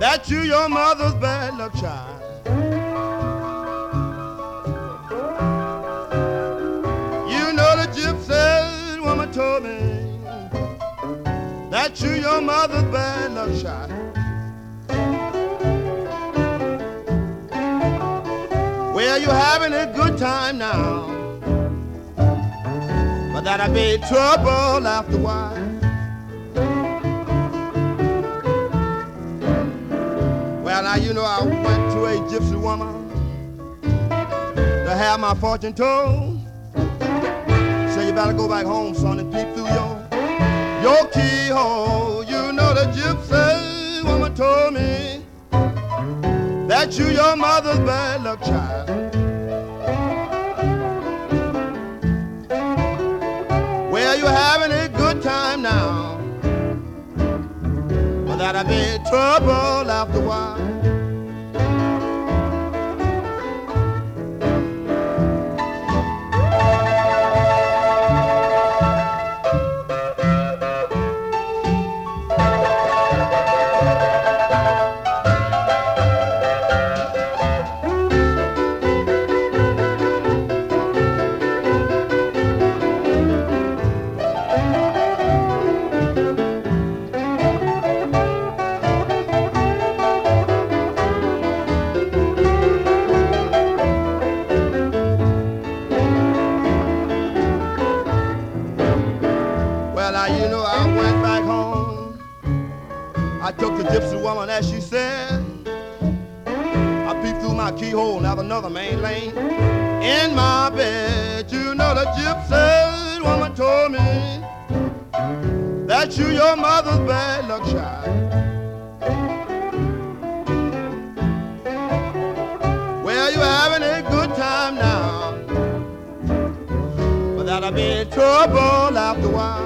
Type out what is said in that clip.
that you your mother's bad luck child. You know the gypsy woman told me that you your mother's bad luck child. Well, you're having a good time now, but that'll be trouble after a while. Well, now you know I went to a gypsy woman to have my fortune told. Say you better go back home, son, and peep through your keyhole. You know the gypsy woman told me that you your mother's bad luck child. Well, you're having a good time now, but that'll be trouble after a while. You know I went back home. I took the gypsy woman as she said. I peeped through my keyhole and have another main lane in my bed. You know the gypsy woman told me that you your mother's bad luck child. Well, you're having a good time now, but that'll be trouble after a while.